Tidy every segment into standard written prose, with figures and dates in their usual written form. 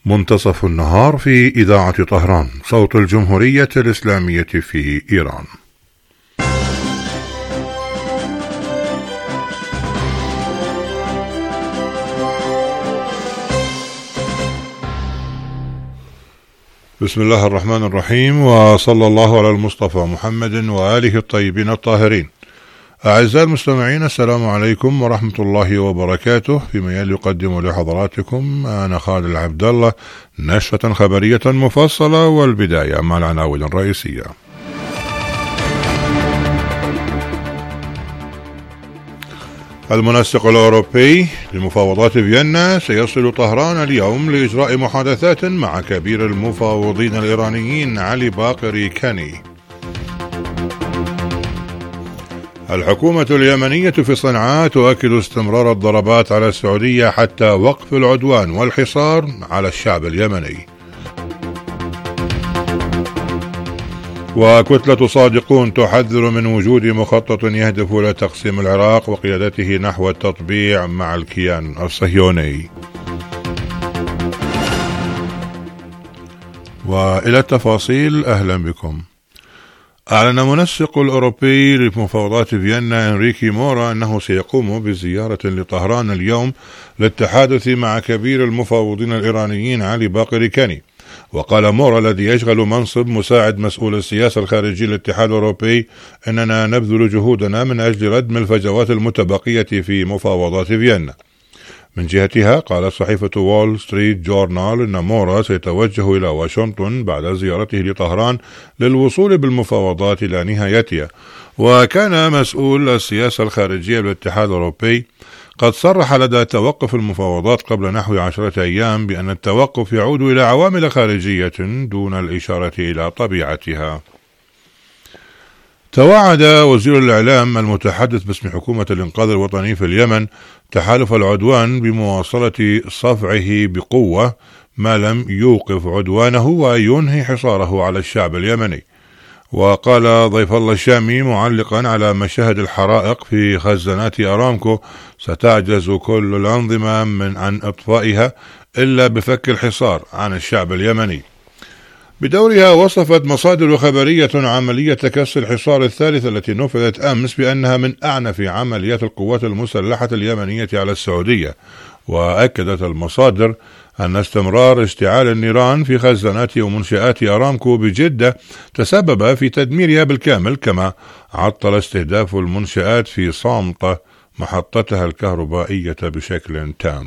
منتصف النهار في إذاعة طهران، صوت الجمهورية الإسلامية في إيران. بسم الله الرحمن الرحيم، وصلى الله على المصطفى محمد وآله الطيبين الطاهرين. أعزائي المستمعين، السلام عليكم ورحمة الله وبركاته. فيما يلي يقدم لحضراتكم أنا خالد العبد الله نشرة خبرية مفصلة، والبداية مع العناوين الرئيسية. المنسق الأوروبي لمفاوضات فيينا سيصل طهران اليوم لإجراء محادثات مع كبير المفاوضين الإيرانيين علي باقر كاني. الحكومة اليمنية في صنعاء تؤكد استمرار الضربات على السعودية حتى وقف العدوان والحصار على الشعب اليمني. وكتلة صادقون تحذر من وجود مخطط يهدف إلى تقسيم العراق وقيادته نحو التطبيع مع الكيان الصهيوني. وإلى التفاصيل، أهلا بكم. أعلن منسق الأوروبي لمفاوضات فيينا إنريكي مورا أنه سيقوم بزيارة لطهران اليوم للتحادث مع كبير المفاوضين الإيرانيين علي باقر كاني. وقال مورا الذي يشغل منصب مساعد مسؤول السياسة الخارجية للاتحاد الأوروبي أننا نبذل جهودنا من أجل ردم الفجوات المتبقية في مفاوضات فيينا. من جهتها قالت صحيفة وول ستريت جورنال أن مورا سيتوجه إلى واشنطن بعد زيارته لطهران للوصول بالمفاوضات إلى نهايتها. وكان مسؤول السياسة الخارجية للاتحاد الأوروبي قد صرح لدى توقف المفاوضات قبل نحو 10 أيام بأن التوقف يعود إلى عوامل خارجية دون الإشارة إلى طبيعتها. توعد وزير الإعلام المتحدث باسم حكومة الإنقاذ الوطني في اليمن تحالف العدوان بمواصلة صفعه بقوة ما لم يوقف عدوانه وينهي حصاره على الشعب اليمني. وقال ضيف الله الشامي معلقا على مشاهد الحرائق في خزانات أرامكو: ستعجز كل الأنظمة عن إطفائها إلا بفك الحصار عن الشعب اليمني. بدورها وصفت مصادر خبرية عملية كسر الحصار الثالثة التي نفذت أمس بأنها من أعنف عمليات القوات المسلحة اليمنية على السعودية. وأكدت المصادر أن استمرار اشتعال النيران في خزانات ومنشآت أرامكو بجدة تسبب في تدميرها بالكامل، كما عطل استهداف المنشآت في صامتة محطتها الكهربائية بشكل تام.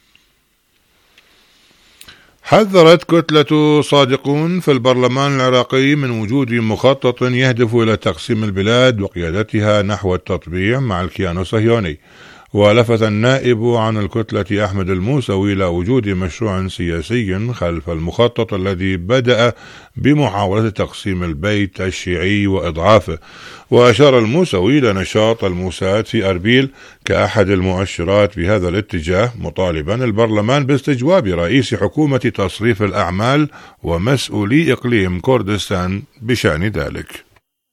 حذرت كتلة صادقون في البرلمان العراقي من وجود مخطط يهدف إلى تقسيم البلاد وقيادتها نحو التطبيع مع الكيان الصهيوني. ولفت النائب عن الكتلة أحمد الموسوي إلى وجود مشروع سياسي خلف المخطط الذي بدأ بمحاولة تقسيم البيت الشيعي وإضعافه. وأشار الموسوي إلى نشاط الموساد في أربيل كأحد المؤشرات بهذا الاتجاه، مطالبا البرلمان باستجواب رئيس حكومة تصريف الأعمال ومسؤولي إقليم كردستان بشأن ذلك.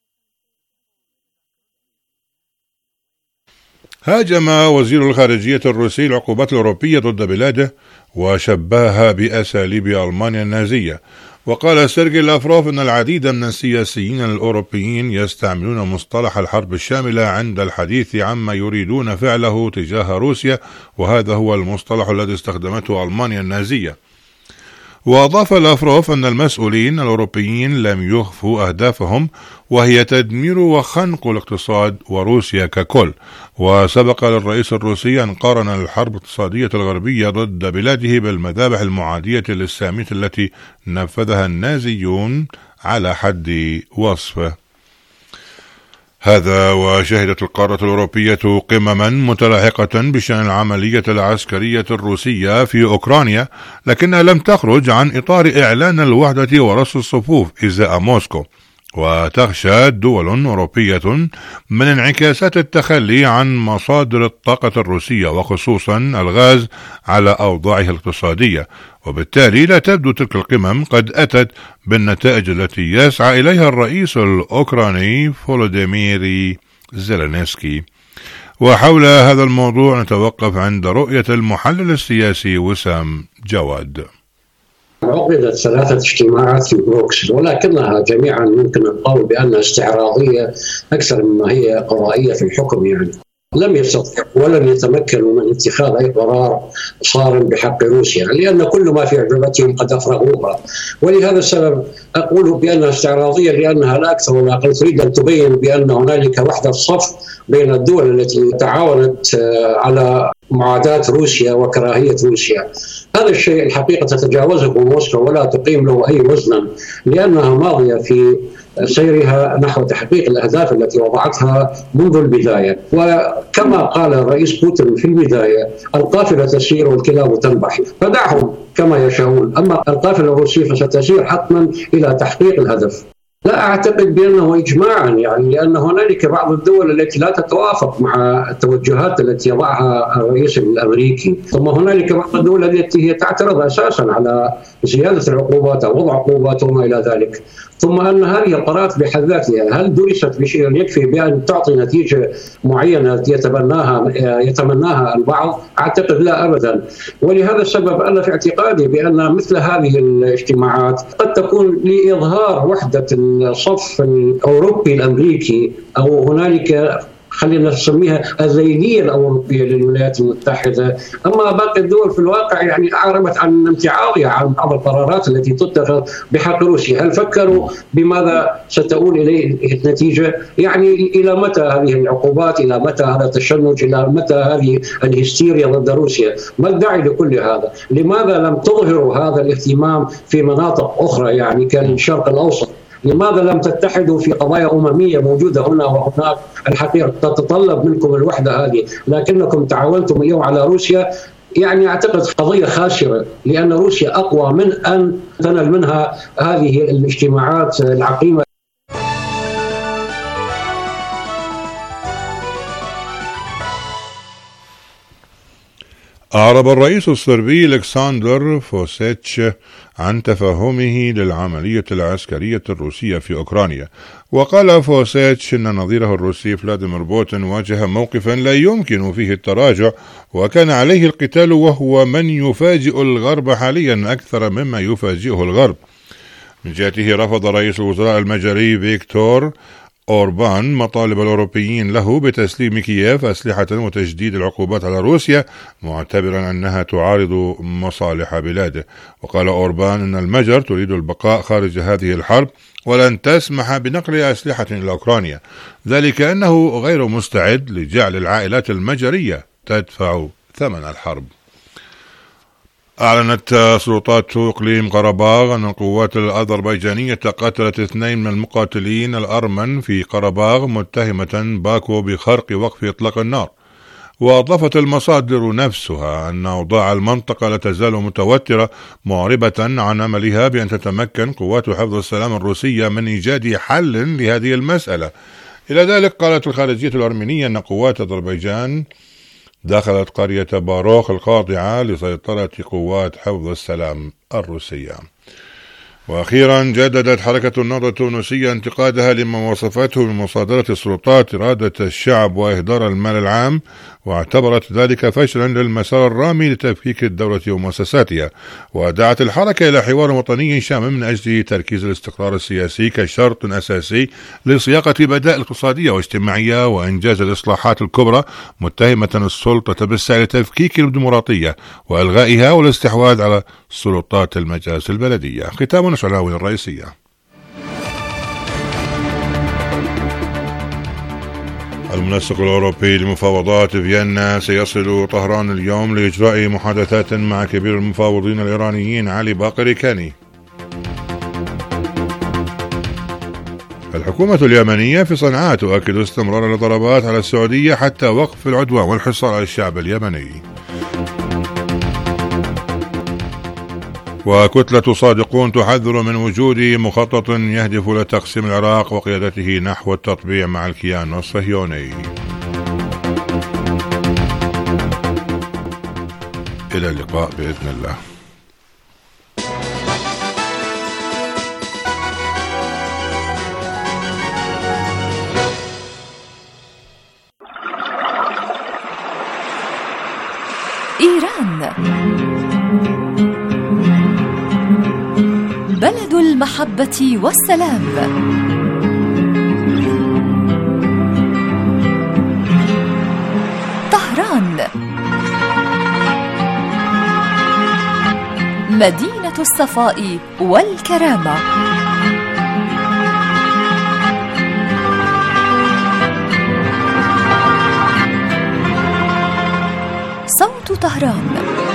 هاجم وزير الخارجية الروسي العقوبات الأوروبية ضد بلاده وشبهها بأساليب ألمانيا النازية. وقال سيرجي لافروف أن العديد من السياسيين الأوروبيين يستعملون مصطلح الحرب الشاملة عند الحديث عما يريدون فعله تجاه روسيا، وهذا هو المصطلح الذي استخدمته ألمانيا النازية. وأضاف لافروف أن المسؤولين الأوروبيين لم يخفوا أهدافهم، وهي تدمير وخنق الاقتصاد وروسيا ككل. وسبق للرئيس الروسي أن قارن الحرب الاقتصادية الغربية ضد بلاده بالمذابح المعادية للسامية التي نفذها النازيون على حد وصفه. هذا وشهدت القارة الأوروبية قمما متلاحقة بشأن العملية العسكرية الروسية في أوكرانيا، لكنها لم تخرج عن إطار إعلان الوحدة ورص الصفوف إزاء موسكو. وتخشى دول أوروبية من انعكاسات التخلي عن مصادر الطاقة الروسية وخصوصا الغاز على أوضاعها الاقتصادية، وبالتالي لا تبدو تلك القمم قد أتت بالنتائج التي يسعى إليها الرئيس الأوكراني فولوديمير زيلينسكي. وحول هذا الموضوع نتوقف عند رؤية المحلل السياسي وسام جواد. عقدت 3 اجتماعات في بروكسل، ولكنها جميعا ممكن القول بأنها استعراضية أكثر مما هي قضائية في الحكم. يعني لم يستطيع ولن يتمكنوا من اتخاذ أي قرار صارم بحق روسيا، لأن كل ما في عجبتهم قد أفرغوها. ولهذا السبب أقول بأنها استعراضية، لأنها لا أكثر ولا أقل تريد أن تبين بأن هنالك وحدة صف بين الدول التي تعاونت على معاداة روسيا وكراهية روسيا. هذا الشيء الحقيقة تتجاوزه موسكو ولا تقيم له أي وزنا، لأنها ماضية في سيرها نحو تحقيق الأهداف التي وضعتها منذ البداية. وكما قال الرئيس بوتين في البداية: القافلة تسير والكلاب تنبح، فدعهم كما يشاءون، أما القافلة الروسية فستسير حتما إلى تحقيق الهدف. لا أعتقد بأنه إجماعا، يعني لأن هنالك بعض الدول التي لا تتوافق مع التوجهات التي يضعها الرئيس الأمريكي، ثم هنالك بعض الدول التي هي تعترض أساسا على زيادة العقوبات أو وضع عقوبات وما إلى ذلك. ثم أن هذه القرارات بحد ذاتها هل درست بشيء يكفي بأن تعطي نتيجة معينة يتمناها البعض؟ أعتقد لا أبدا. ولهذا السبب أنا في اعتقادي بأن مثل هذه الاجتماعات قد تكون لإظهار وحدة الصف الأوروبي الأمريكي، أو هنالك خلينا نسميها الذيلية الأوروبية للولايات المتحدة. أما باقي الدول في الواقع يعني أعربت عن امتعاضها عن بعض القرارات التي تتخذ بحق روسيا. هل فكروا بماذا ستؤول إليه النتيجة؟ يعني إلى متى هذه العقوبات؟ إلى متى هذا التشنج؟ إلى متى هذه الهستيريا ضد روسيا؟ ما الداعي لكل هذا؟ لماذا لم تظهروا هذا الاهتمام في مناطق أخرى يعني كالشرق الأوسط؟ لماذا لم تتحدوا في قضايا أممية موجودة هنا وهناك الحقيقة تتطلب منكم الوحدة هذه، لكنكم تعاونتم اليوم على روسيا؟ يعني أعتقد قضية خاسرة، لأن روسيا أقوى من أن تنال منها هذه الاجتماعات العقيمة. أعرب الرئيس الصربي إلكسندر فوسيتش عن تفهمه للعملية العسكرية الروسية في أوكرانيا، وقال فوسيتش أن نظيره الروسي فلاديمير بوتين واجه موقفا لا يمكن فيه التراجع، وكان عليه القتال، وهو من يفاجئ الغرب حاليا أكثر مما يفاجئه الغرب. من جهته رفض رئيس الوزراء المجري فيكتور أوربان مطالب الأوروبيين له بتسليم كييف أسلحة وتجديد العقوبات على روسيا، معتبرا أنها تعارض مصالح بلاده. وقال أوربان أن المجر تريد البقاء خارج هذه الحرب ولن تسمح بنقل أسلحة إلى أوكرانيا، ذلك أنه غير مستعد لجعل العائلات المجرية تدفع ثمن الحرب. أعلنت سلطات إقليم قرباغ أن القوات الأذربيجانية قتلت 2 من المقاتلين الأرمن في قرباغ، متهمة باكو بخرق وقف إطلاق النار. وأضافت المصادر نفسها أن أوضاع المنطقة لا تزال متوترة، معربة عن أملها بأن تتمكن قوات حفظ السلام الروسية من إيجاد حل لهذه المسألة. إلى ذلك قالت الخارجية الأرمينية أن قوات أذربيجان دخلت قرية باروخ الخاضعة لسيطرة قوات حفظ السلام الروسية. وأخيرا جددت حركة النهضة التونسية انتقادها لما وصفته بمصادرة السلطات إرادة الشعب وإهدار المال العام، واعتبرت ذلك فشلا للمسار الرامي لتفكيك الدولة ومؤسساتها. ودعت الحركة إلى حوار وطني شامل من أجل تركيز الاستقرار السياسي كشرط أساسي لصياغة بدائل اقتصادية واجتماعية وإنجاز الإصلاحات الكبرى، متهمة السلطة بالسعي لتفكيك الديمقراطية وإلغائها والاستحواذ على سلطات المجالس البلدية. ختام نشر العناوين الرئيسية. المنسق الأوروبي لمفاوضات فيينا سيصل طهران اليوم لإجراء محادثات مع كبير المفاوضين الإيرانيين علي باقر كاني. الحكومة اليمنية في صنعاء تؤكد استمرار الضربات على السعودية حتى وقف العدوان والحصار على الشعب اليمني. وكتلة صادقون تحذر من وجود مخطط يهدف لتقسيم العراق وقيادته نحو التطبيع مع الكيان الصهيوني. إلى اللقاء بإذن الله. إيران بلد المحبة والسلام. طهران، مدينة الصفاء والكرامة. صوت طهران،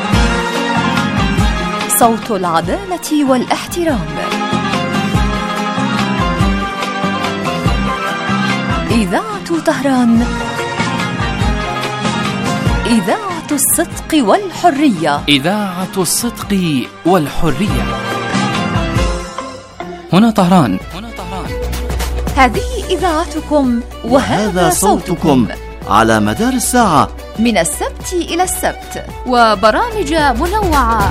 صوت العدالة والاحترام. إذاعة طهران، إذاعة الصدق والحرية. إذاعة الصدق والحرية. هنا طهران. هذه إذاعتكم وهذا صوتكم على مدار الساعة من السبت إلى السبت، وبرامج منوعة.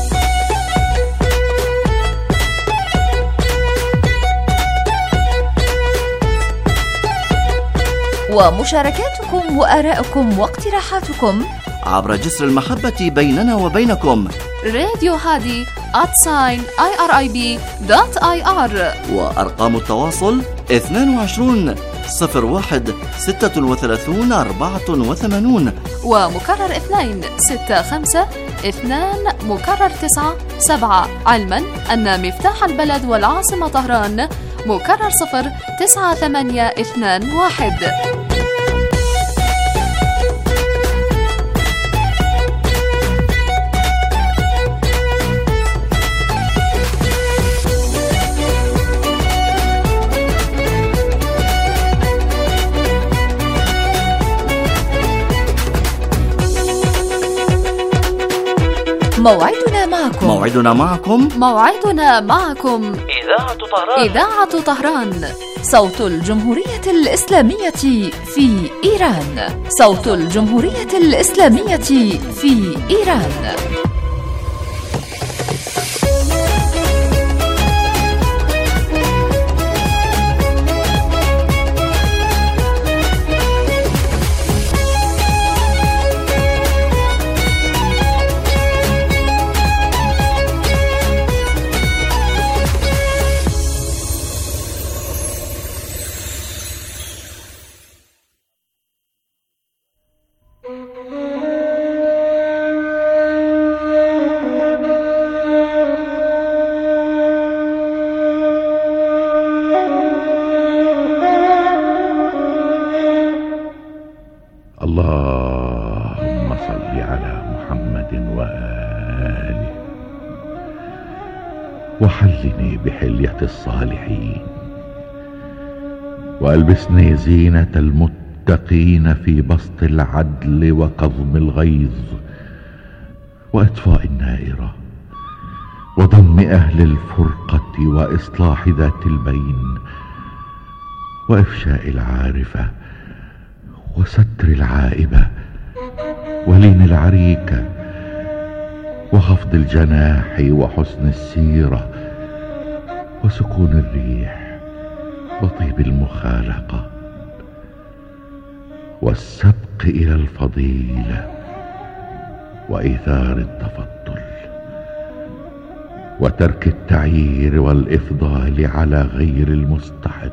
ومشاركاتكم وآراءكم واقتراحاتكم عبر جسر المحبة بيننا وبينكم. راديو هادي @irib.ir. وأرقام التواصل 22 01 36 84، ومكرر 2 65 2 مكرر 9 7، علما أن مفتاح البلد والعاصمة طهران مكرر 0 9 8 2 1. موعدنا معكم إذاعة طهران، صوت الجمهورية الإسلامية في إيران. صوت الجمهورية الإسلامية في إيران. اللهم صل على محمد وآله، وحلني بحلية الصالحين، وألبسني زينة المتقين في بسط العدل وكظم الغيظ وإطفاء النائرة وضم أهل الفرقة وإصلاح ذات البين وإفشاء العارفة وستر العائبة ولين العريكة وخفض الجناح وحسن السيرة وسكون الريح وطيب المخالقة والسبق إلى الفضيلة وإيثار التفضل وترك التعيير والإفضال على غير المستحق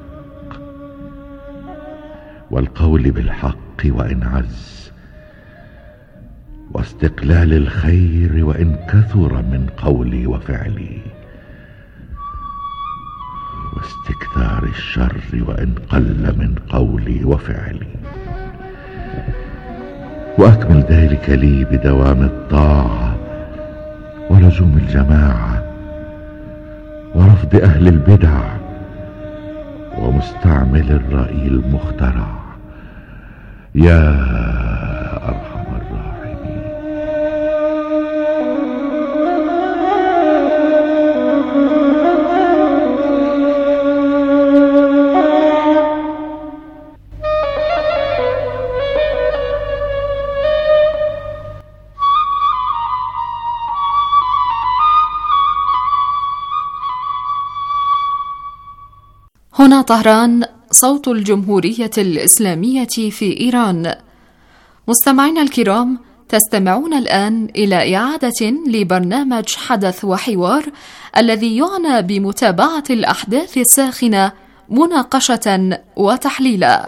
والقول بالحق وإن عز واستقلال الخير وإن كثر من قولي وفعلي واستكثار الشر وإن قل من قولي وفعلي، وأكمل ذلك لي بدوام الطاعة ولزوم الجماعة ورفض أهل البدع ومستعمل الرأي المخترع يا أرحم الراحمين. هنا طهران، صوت الجمهورية الإسلامية في إيران. مستمعينا الكرام، تستمعون الآن إلى إعادة لبرنامج حدث وحوار الذي يعنى بمتابعة الأحداث الساخنة مناقشة وتحليلا.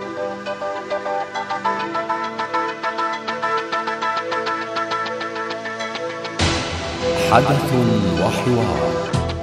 حدث وحوار.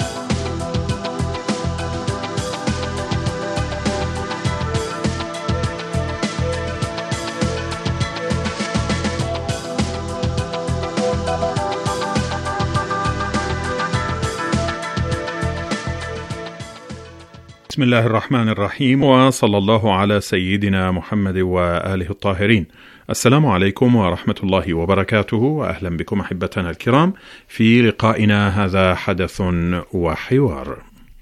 بسم الله الرحمن الرحيم، وصلى الله على سيدنا محمد وآله الطاهرين. السلام عليكم ورحمة الله وبركاته، وأهلا بكم أحبتنا الكرام في لقائنا هذا حدث وحوار.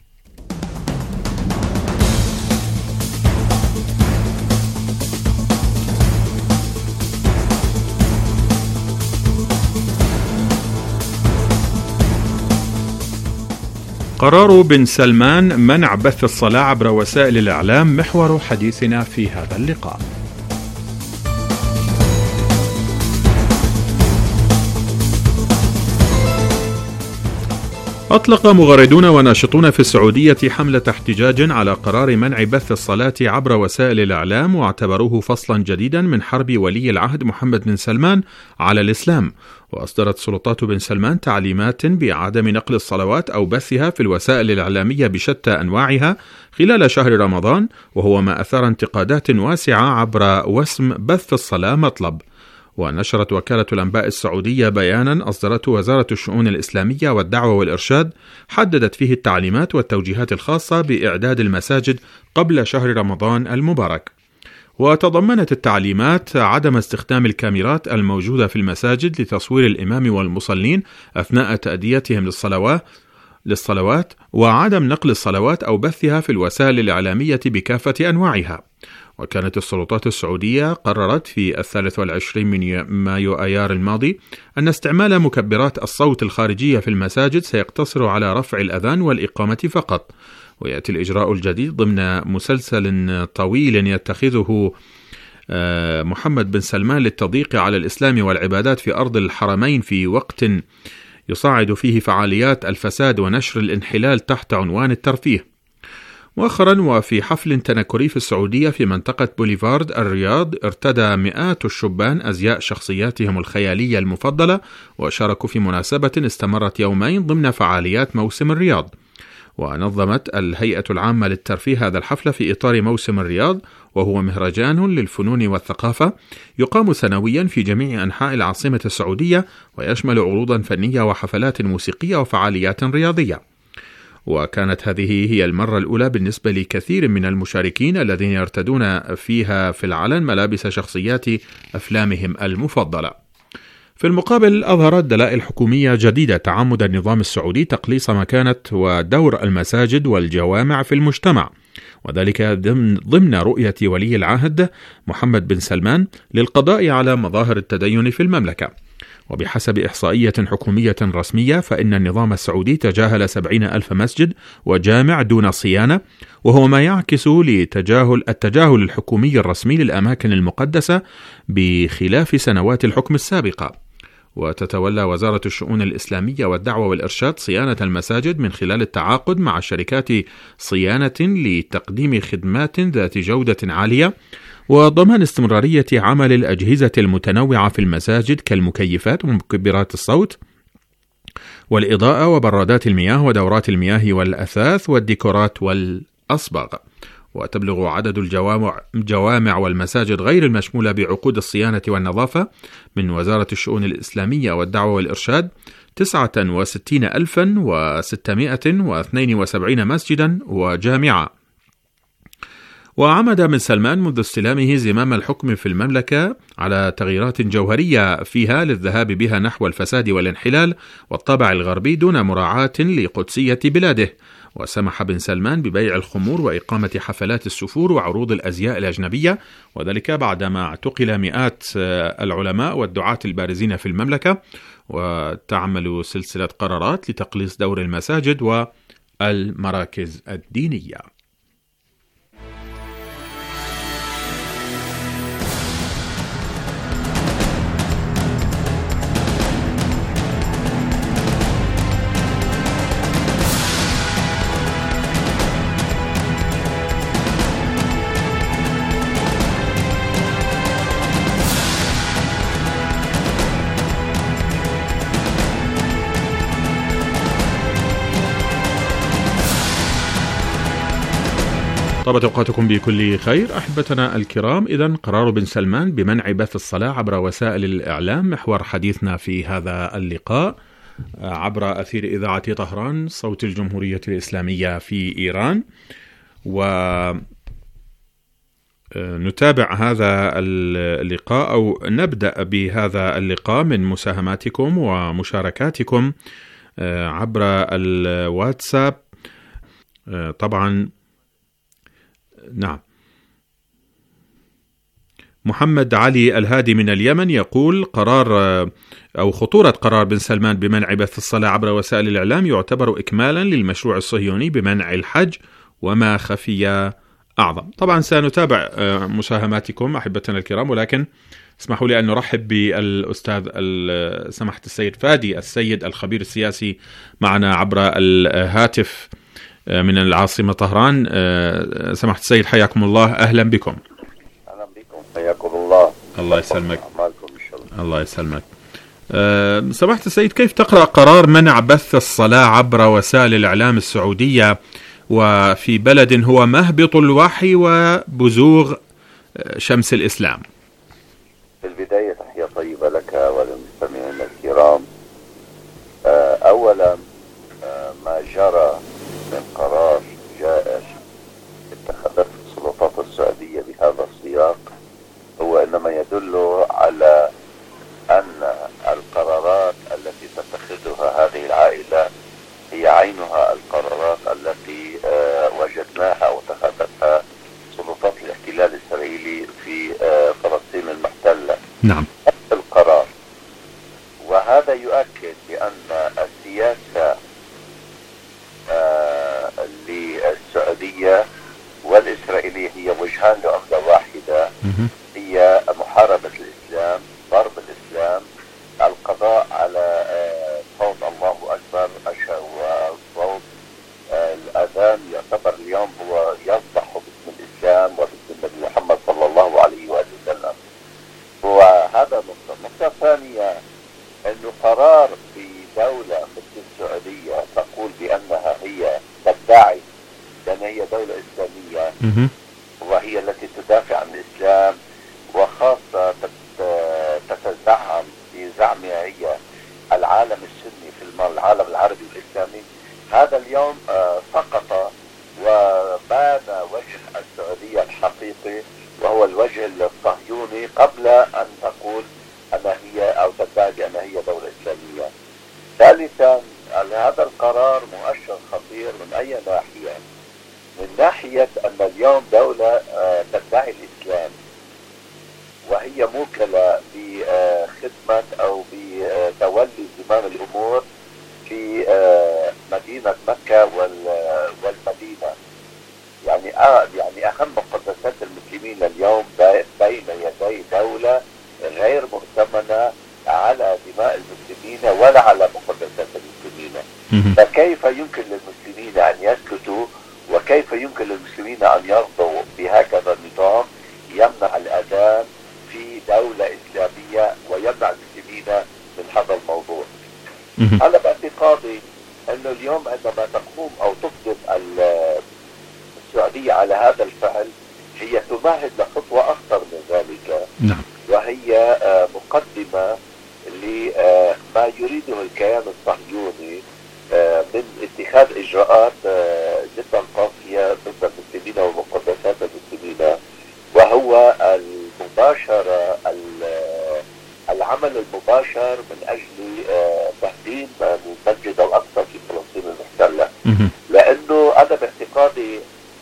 قرار بن سلمان منع بث الصلاة عبر وسائل الإعلام محور حديثنا في هذا اللقاء. أطلق مغردون وناشطون في السعودية حملة احتجاج على قرار منع بث الصلاة عبر وسائل الإعلام، واعتبروه فصلا جديدا من حرب ولي العهد محمد بن سلمان على الإسلام. وأصدرت سلطات بن سلمان تعليمات بعدم نقل الصلوات أو بثها في الوسائل الإعلامية بشتى أنواعها خلال شهر رمضان، وهو ما أثار انتقادات واسعة عبر وسم بث الصلاة مطلب. ونشرت وكالة الأنباء السعودية بيانا أصدرته وزارة الشؤون الإسلامية والدعوة والإرشاد، حددت فيه التعليمات والتوجيهات الخاصة بإعداد المساجد قبل شهر رمضان المبارك. وتضمنت التعليمات عدم استخدام الكاميرات الموجودة في المساجد لتصوير الإمام والمصلين أثناء تأديتهم للصلوات، وعدم نقل الصلوات أو بثها في الوسائل الإعلامية بكافة أنواعها. وكانت السلطات السعودية قررت في 23 من مايو آيار الماضي أن استعمال مكبرات الصوت الخارجية في المساجد سيقتصر على رفع الأذان والإقامة فقط. ويأتي الإجراء الجديد ضمن مسلسل طويل يتخذه محمد بن سلمان للتضييق على الإسلام والعبادات في أرض الحرمين في وقت يصعد فيه فعاليات الفساد ونشر الانحلال تحت عنوان الترفيه. مؤخرا وفي حفل تنكري في السعودية في منطقة بوليفارد الرياض، ارتدى مئات الشبان أزياء شخصياتهم الخيالية المفضلة، وشاركوا في مناسبة استمرت يومين ضمن فعاليات موسم الرياض. ونظمت الهيئة العامة للترفيه هذا الحفل في إطار موسم الرياض، وهو مهرجان للفنون والثقافة يقام سنويا في جميع أنحاء العاصمة السعودية، ويشمل عروضا فنية وحفلات موسيقية وفعاليات رياضية. وكانت هذه هي المرة الأولى بالنسبة لكثير من المشاركين الذين يرتدون فيها في العلن ملابس شخصيات أفلامهم المفضلة. في المقابل، أظهرت دلائل حكومية جديدة تعمد النظام السعودي تقليص مكانة ودور المساجد والجوامع في المجتمع، وذلك ضمن رؤية ولي العهد محمد بن سلمان للقضاء على مظاهر التدين في المملكة. وبحسب إحصائية حكومية رسمية، فإن النظام السعودي تجاهل 70,000 مسجد وجامع دون صيانة، وهو ما يعكس التجاهل الحكومي الرسمي للأماكن المقدسة بخلاف سنوات الحكم السابقة. وتتولى وزارة الشؤون الإسلامية والدعوة والإرشاد صيانة المساجد من خلال التعاقد مع شركات صيانة لتقديم خدمات ذات جودة عالية، وضمان استمرارية عمل الأجهزة المتنوعة في المساجد كالمكيفات ومكبرات الصوت والإضاءة وبرادات المياه ودورات المياه والأثاث والديكورات والأصباغ. وتبلغ عدد الجوامع والمساجد غير المشمولة بعقود الصيانة والنظافة من وزارة الشؤون الإسلامية والدعوة والإرشاد 69,672 مسجدا وجامعة. وعمد بن سلمان منذ استلامه زمام الحكم في المملكة على تغييرات جوهرية فيها للذهاب بها نحو الفساد والانحلال والطابع الغربي دون مراعاة لقدسية بلاده. وسمح بن سلمان ببيع الخمور وإقامة حفلات السفور وعروض الأزياء الأجنبية، وذلك بعدما اعتقل مئات العلماء والدعاة البارزين في المملكة. وتعمل سلسلة قرارات لتقليص دور المساجد والمراكز الدينية. طابت أوقاتكم بكل خير أحبتنا الكرام. إذن قرار بن سلمان بمنع بث الصلاة عبر وسائل الإعلام محور حديثنا في هذا اللقاء عبر أثير إذاعة طهران صوت الجمهورية الإسلامية في إيران. ونتابع هذا اللقاء أو نبدأ بهذا اللقاء من مساهماتكم ومشاركاتكم عبر الواتساب. طبعا نعم، محمد علي الهادي من اليمن يقول قرار أو خطورة قرار بن سلمان بمنع بث الصلاة عبر وسائل الإعلام يعتبر إكمالا للمشروع الصهيوني بمنع الحج وما خفي أعظم. طبعا سنتابع مساهماتكم أحبتنا الكرام، ولكن اسمحوا لي أن نرحب بالأستاذ سماحة السيد فادي السيد الخبير السياسي معنا عبر الهاتف من العاصمة طهران. سماحة السيد حياكم الله، أهلا بكم. أهلا بكم، حياكم الله. الله يسلمك. الله يسلمك. سماحة السيد، كيف تقرأ قرار منع بث الصلاة عبر وسائل الإعلام السعودية وفي بلد هو مهبط الوحي وبزوغ شمس الإسلام؟ في البداية تحية طيبة لك وللمستمعين الكرام. أولا ما جرى من قرار جائر اتخذته السلطات السعودية بهذا السياق هو إنما يدل على أن القرارات التي تتخذها هذه العائلة هي عينها القرارات التي وجدناها واتخذتها سلطات الاحتلال الإسرائيلي في فلسطين المحتلة. نعم. القرار، وهذا يؤكد بأن السياسة للسعودية والإسرائيلية هي وجهان لعملة واحدة، هي محاربة الإسلام، ضرب الإسلام، القضاء على صوت الله أكبر وصوت الأذان يعتبر اليوم هو يصدح باسم الإسلام وباسم النبي محمد صلى الله عليه وآله وسلم. وهذا نقطة ثانية، أنه قرار في دولة مثل السعودية تقول بأنها هي تدعي بأن هي دولة إسلامية وهي التي تدافع عن الإسلام، وخاصة تتزعم بزعمها هي العالم السني في العالم العربي والإسلامي. هذا اليوم سقط وبان وجه السعودية الحقيقي وهو الوجه الصهيوني قبل أن تقول أن هي أو تدعي بأن هي دولة إسلامية. ثالثا، هذا القرار مؤشر خطير من أي ناحية؟ من ناحية أن اليوم دولة تدعي الإسلام وهي موكلة بخدمة أو بتولي زمام الأمور في مدينة مكة والمدينة، يعني أهم مقدسات المسلمين اليوم بين يدي دولة غير مؤتمنة على دماء المسلمين ولا على مقدسات المسلمين. فكيف يمكن للمسلمين أن يسكتوا وكيف يمكن للمسلمين أن يرضوا بهكذا النظام يمنع الأذان في دولة إسلامية ويمنع المسلمين من هذا الموضوع؟ أنا باعتقادي أنه اليوم عندما تقوم أو تقدم السعودية على هذا الفعل هي تمهد لخطوة أخطر من ذلك. نعم. وهي مقدمة لما يريده الكيان الصهيوني من اتخاذ إجراءات جدا قاسية ضد المسلمين ومقدسات المسلمين، وهو العمل المباشر من أجل تهديم المسجد الأقصى في فلسطين المحتلة. لأنه أنا باعتقادي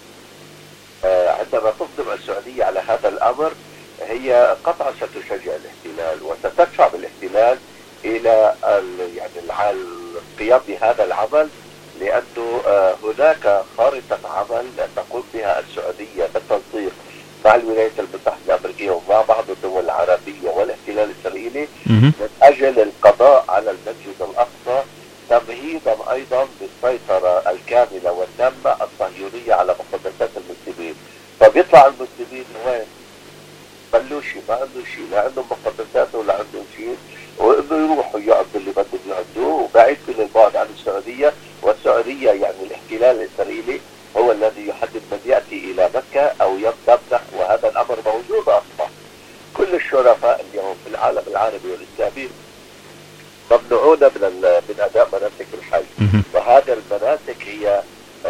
عندما تقدم السعودية على هذا الأمر هي قطعا ستشجع الاحتلال وستدفع بالاحتلال إلى القيام بهذا العمل، لأنه هناك خارطة عمل تقوم بها السعودية بالتنسيق مع الولايات المتحدة الأمريكية ومع بعض الدول العربية والاحتلال الإسرائيلي من أجل القضاء على المسجد الأقصى، تمهيدا أيضا بالسيطرة الكاملة والتامة الصهيونية على مقدسات المسلمين. فبيطلع المسلمين وين؟ بلوش ما عنده شيء، لا عندهم مقدسات ولا عندهم شيء، وإنه يروحوا يعبدوا اللي بدهم يعبدوه وبعيد كل البعد عن السعودية. والسعودية يعني الاحتلال الإسرائيلي هو الذي يحدد من يأتي إلى ممنوعون من أداء مناسك الحج. وهذا المناسك هي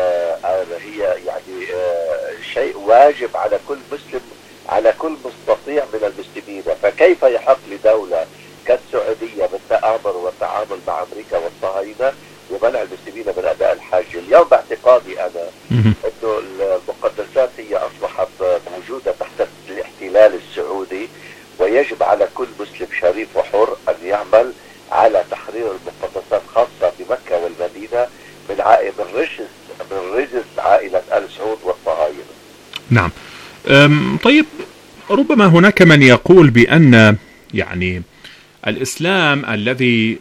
يعني شيء واجب على كل مسلم، على كل مستطيع من المسلمين. فكيف يحق لدولة كالسعودية بالتآمر والتعامل مع أمريكا والصهاينة ومنع المسلمين من أداء الحج؟ اليوم باعتقادي أنا أنه المقدسات هي أصبحت موجودة تحت الاحتلال السعودي، ويجب على كل مسلم شريف وحر أن يعمل على تحرير المقدسات خاصة بمكة والمدينة من رجس عائلة آل سعود والصهاينة. نعم. طيب، ربما هناك من يقول بأن يعني الإسلام الذي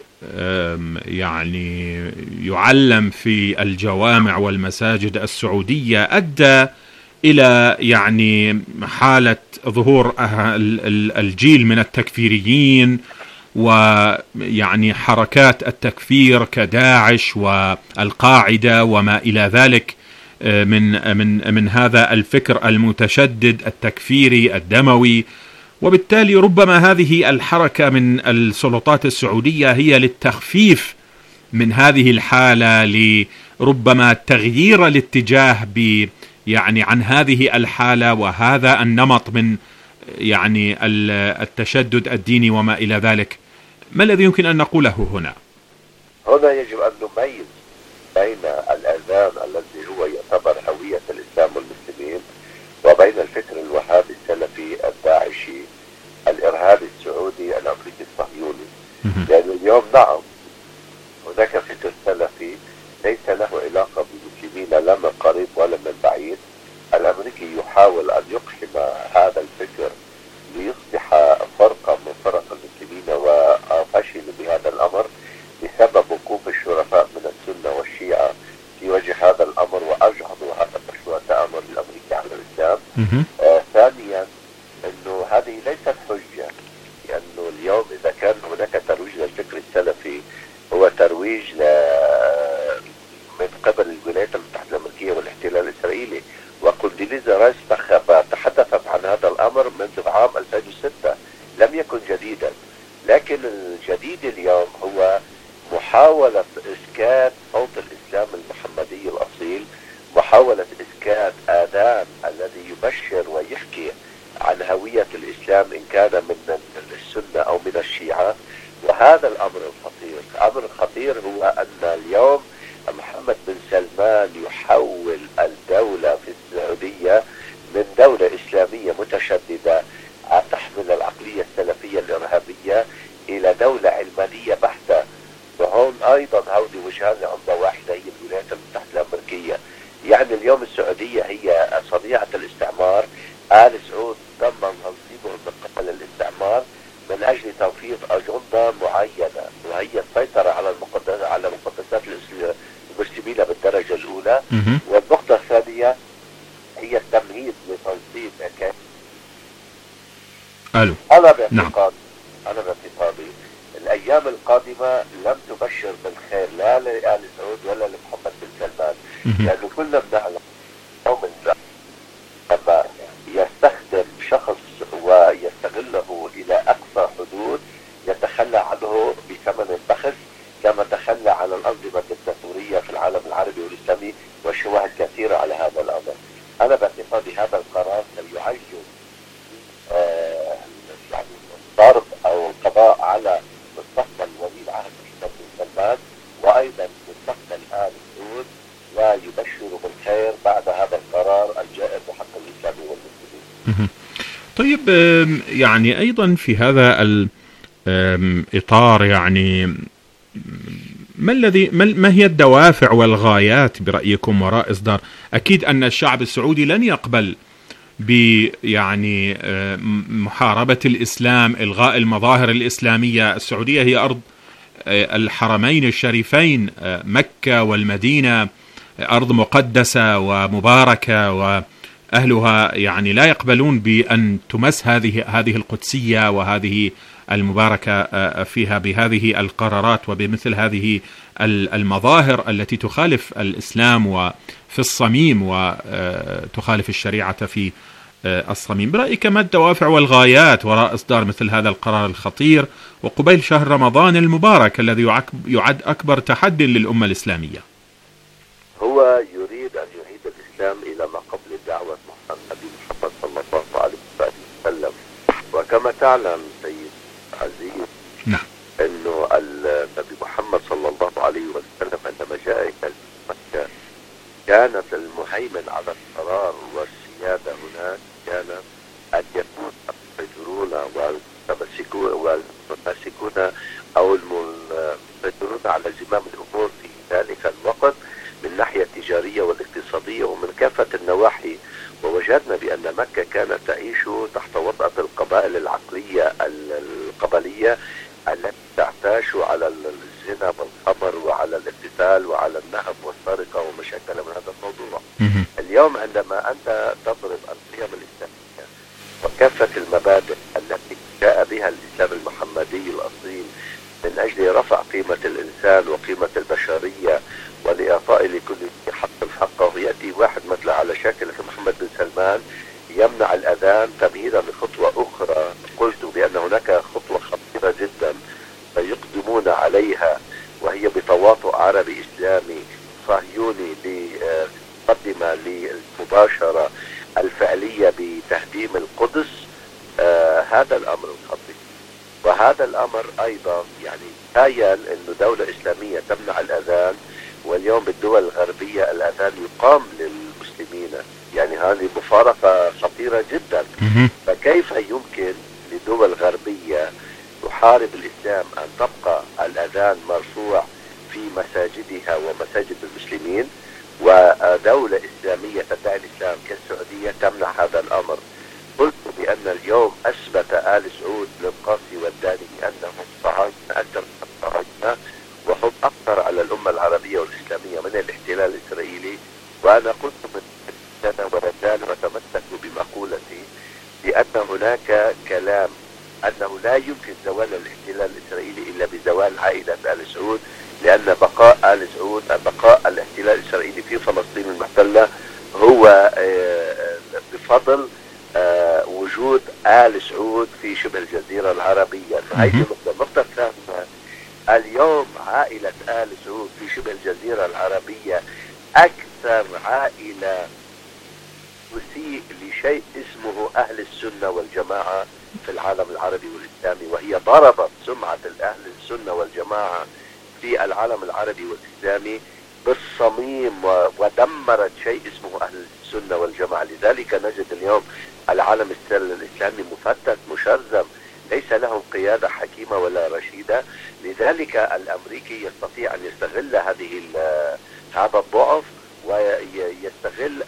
يعني يعلم في الجوامع والمساجد السعودية أدى إلى يعني حالة ظهور الجيل من التكفيريين ويعني حركات التكفير كداعش والقاعدة وما إلى ذلك من هذا الفكر المتشدد التكفيري الدموي. وبالتالي ربما هذه الحركة من السلطات السعودية هي للتخفيف من هذه الحالة، لربما تغيير الاتجاه يعني عن هذه الحالة وهذا النمط من يعني التشدد الديني وما إلى ذلك. ما الذي يمكن أن نقوله هنا؟ هنا يجب أن نميز بين الأذان الذي هو يعتبر هوية الإسلام والمسلمين وبين الفكر الوهابي السلفي الداعشي الإرهابي السعودي الأمريكي الصهيوني. لأن اليوم نعم هناك فكر سلفي ليس له علاقة بالمسلمين لا من قريب ولا من بعيد. الأمريكي يحاول أن يقحم هذا الفكر ليصبح فرقا من فرق المسلمين، وفشل بهذا الأمر بسبب وقوف الشرفاء من السنة والشيعة في وجه هذا الأمر وأجهضوا هذا مشروع التآمر الأمريكي على الإسلام. ثانيا أنه هذه ليست حجة، لأنه اليوم إذا كان هناك ترويج للفكر السلفي هو ترويج من قبل الولايات المتحدة الأمريكية والاحتلال الإسرائيلي، وكونديليزا رايس تحدثت عن هذا الأمر منذ عام 2006، لم يكن جديدا. لكن الجديد اليوم هو محاولة إسكات صوت الإسلام المحمدي الأصيل، محاولة إسكات آذان الذي يبشر ويحكي عن هوية الإسلام إن كان من السنة أو من الشيعة. وهذا الأمر الخطير. الأمر الخطير هو أن اليوم محمد بن سلمان يحول الدولة في السعودية من دولة إسلامية متشددة تحمل العقلية السلفية الإرهابية إلى دولة علمانية بحتة. وهون أيضا هودي وجهان عمدة واحدة هي الولايات المتحدة الأمريكية. يعني اليوم السعودية هي صنيعة الاستعمار. آل سعود تم تنصيبهم من قبل الاستعمار من أجل تنفيذ أجندة معينة، وهي السيطرة على مقدسات المسلمين بالدرجة الأولى. والنقطة الثانية هي التمهيد لتنصيب أنا باعتقادي الأيام القادمة لم تبشر بالخير لا لآل سعود ولا لمحمد بن سلمان، لأنه كلنا بنعلم لما يستخدم شخص ويستغله إلى أقصى حدود يتخلى عنه بثمن بخس، كما تخلى عن الأنظمة الدستورية في العالم العربي والإسلامي، والشواهد كثيرة على هذا الأمر. أنا باعتقادي هذا القرار سيعجل يعني الضرب أو القضاء على مستقبل ولي العهد محمد بن سلمان وأيضا مستقبل آل سعود، ويبشر بالخير بعد هذا القرار الجائر بحق الإسلام والمسلمين. طيب، يعني أيضا في هذا الإطار يعني ما هي الدوافع والغايات برأيكم وراء إصدار؟ أكيد أن الشعب السعودي لن يقبل يعني محاربة الإسلام، إلغاء المظاهر الإسلامية. السعودية هي أرض الحرمين الشريفين، مكة والمدينة، أرض مقدسة ومباركة، وأهلها يعني لا يقبلون بأن تمس هذه القدسية وهذه المباركة فيها بهذه القرارات وبمثل هذه المظاهر التي تخالف الإسلام وفي الصميم وتخالف الشريعة في الصميم. برأيك ما الدوافع والغايات وراء إصدار مثل هذا القرار الخطير وقبيل شهر رمضان المبارك الذي يعد أكبر تحدي للأمة الإسلامية. هو يريد أن يعيد الإسلام إلى ما قبل دعوة النبي محمد صلى الله عليه وسلم. وكما تعلم سيد عزيز أنه النبي محمد صلى الله عليه وسلم عندما جاء إلى مكة كانت المهيمن على القرار والسيادة هناك كانت أن يكون المسيطرون والمتمسكون أو المسيطرون على زمام الأمور في ذلك الوقت من ناحية التجارية والاقتصادية ومن كافة النواحي. ووجدنا بأن مكة كانت تعيش تحت وطأة القبائل العقلية القبلية التي تعتاش على الزنا والخمر وعلى الاقتتال وعلى النهب والسرقة ومشاكل من هذا الموضوع. اليوم عندما أنت تضرب القيم الإسلامية وكافة المبادئ التي جاء بها الإسلام المحمدي الأصيل من أجل رفع قيمة الإنسان وقيمة البشرية والإعطاء لكل حق حقه، يأتي واحد مثل على شكل محمد بن سلمان يمنع الأذان تمهيدا لخطوة أخرى. قلت بأن هناك خطوة خطيرة جدا سيقدمون عليها، وهي بتواطؤ عربي إسلامي صهيوني لمقدمة للمباشرة الفعلية بتهديم القدس. هذا الأمر الخطير، وهذا الأمر أيضا يعني تخيل أنه دولة إسلامية تمنع الأذان، واليوم بالدول الغربية الأذان يقام للمسلمين. يعني هذه مفارقة خطيرة جدا. فكيف يمكن لدول غربية تحارب الإسلام أن تبقى الأذان مرفوع في مساجدها ومساجد المسلمين، ودولة إسلامية تدعي الإسلام كالسعودية تمنع هذا الأمر؟ قلت بأن اليوم أثبت آل سعود للقاسي والداني أنهم صهاينة أكثر من الصهاينة، وهم أكثر على الأمة العربية والإسلامية من الاحتلال الإسرائيلي. وأنا قلت من سنة ولا زال وتمسك بمقولتي بأن هناك كلام أنه لا يمكن زوال الاحتلال الإسرائيلي إلا بزوال عائلة آل سعود، لأن بقاء آل سعود بقاء الاحتلال الإسرائيلي في فلسطين المحتلة هو بفضل وجود آل سعود في شبه الجزيرة العربية. هذه النقطة الثانية، اليوم عائلة آل سعود في شبه الجزيرة العربية أكثر عائلة تسيء لشيء اسمه أهل السنة والجماعة في العالم العربي والإسلامي، وهي ضربت سمعة أهل السنة والجماعة في العالم العربي والإسلامي بالصميم ودمرت شيء اسمه أهل السنة والجماعة. لذلك نجد اليوم العالم الإسلامي مفتت مشرذم، ليس لهم قيادة حكيمة ولا رشيدة. لذلك الأمريكي يستطيع أن يستغل هذا الضعف ويستغل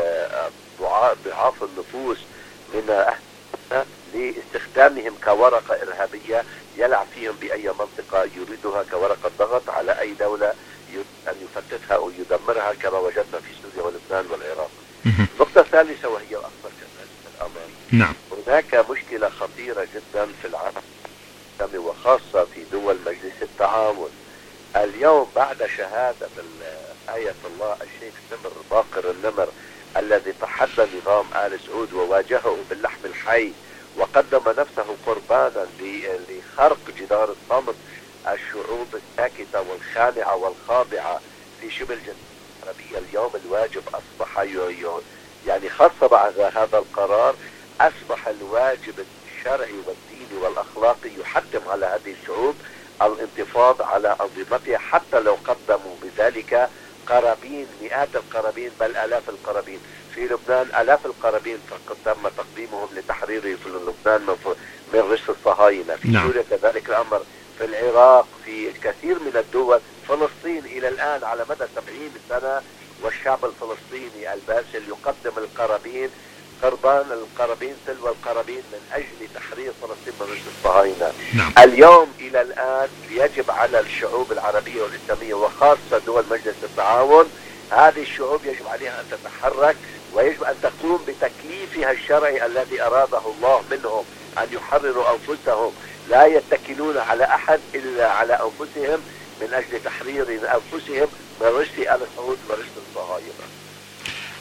ضعاف النفوس من أهلنا لاستخدامهم كورقة إرهابية يلعب فيهم بأي منطقة يريدها كورقة ضغط على أي دولة أن يفتتها أو يدمرها كما وجدنا في سوريا ولبنان والعراق. النقطة الثالثة وهي الأخطر كذلك الأمر، هناك مشكلة خطيرة جدا في العالم الإسلامي وخاصة في دول مجلس التعاون. اليوم بعد شهادة آية الله الشيخ نمر باقر النمر الذي تحدى نظام آل سعود وواجهه باللحم الحي وقدم نفسه قربانا لخرق جدار الصمت الشعوب الساكتة والخانعة والخاضعة في شبه الجزيرة العربية، اليوم الواجب أصبح يعني خاصة بعد هذا القرار أصبح الواجب الشرعي والديني والأخلاقي يحتم على هذه الشعوب الانتفاض على أنظمتها، حتى لو قدموا بذلك قرابين، مئات القرابين بل آلاف القرابين. في لبنان آلاف القرابين فقد تم تقديمهم لتحرير في لبنان من رجس الصهاينة. في سوريا كذلك الأمر، في العراق، في الكثير من الدول. فلسطين إلى الآن على مدى 70 سنة والشعب الفلسطيني الباسل يقدم القرابين، قربان القرابين تلو القرابين من أجل تحرير فلسطين من رجس الصهاينة. اليوم إلى الآن يجب على الشعوب العربية والإسلامية وخاصة دول مجلس التعاون، هذه الشعوب يجب عليها أن تتحرك ويجب أن تقوم بتكليفها الشرعي الذي أراده الله منهم أن يحرروا أنفسهم، لا يتكلون على أحد إلا على أنفسهم من أجل تحرير أنفسهم من رجس آل سعود ورجس الصهاينة.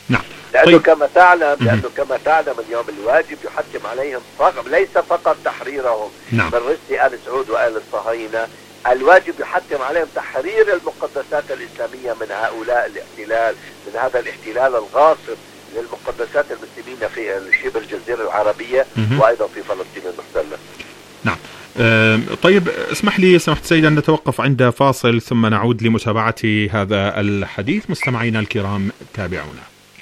نعم. لأنه كما تعلم اليوم الواجب يحتم عليهم ليس فقط تحريرهم من رزق آل سعود وآل الصهاينة، الواجب يحتم عليهم تحرير المقدسات الإسلامية من هؤلاء الاحتلال، من هذا الاحتلال الغاصب للمقدسات المسلمين في شبه الجزيرة العربية وأيضا في فلسطين المحتلة. نعم. طيب اسمح لي سمحت سيد أن نتوقف عند فاصل ثم نعود لمتابعة هذا الحديث. مستمعينا الكرام تابعونا.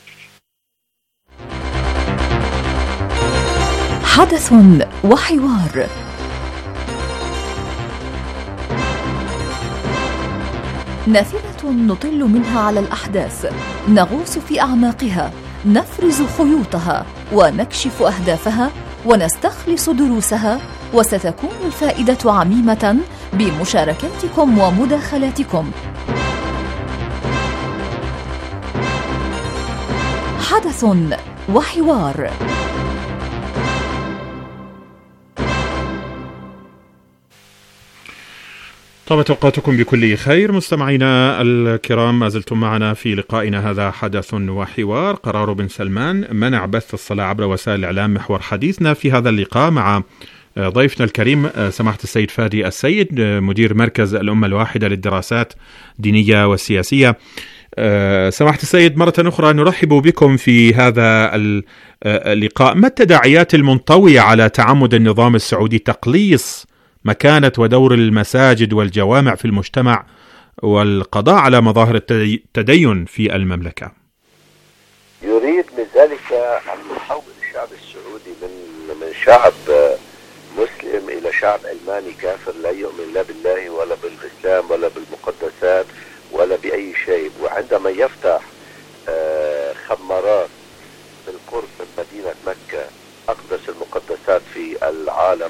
حدث وحوار. نافذة نطل منها على الأحداث، نغوص في أعماقها، نفرز خيوطها ونكشف أهدافها ونستخلص دروسها، وستكون الفائدة عميمة بمشاركاتكم ومداخلاتكم. حدث وحوار. طابت أوقاتكم بكل خير مستمعينا الكرام، ما زلتم معنا في لقائنا هذا حدث وحوار. قرار بن سلمان منع بث الصلاة عبر وسائل الإعلام محور حديثنا في هذا اللقاء مع ضيفنا الكريم سماحة السيد فادي السيد، مدير مركز الأمة الواحدة للدراسات الدينية والسياسية. سماحة السيد، مرة أخرى نرحب بكم في هذا اللقاء. ما التداعيات المنطوية على تعمد النظام السعودي تقليص مكانة ودور المساجد والجوامع في المجتمع والقضاء على مظاهر التدين في المملكة؟ يريد من ذلك أن يحول الشعب السعودي من شعب مسلم إلى شعب علماني كافر لا يؤمن لا بالله ولا بالإسلام ولا بالمقدسات ولا بأي شيء. وعندما يفتح خمارات بالقرب من مدينة مكة أقدس المقدسات في العالم،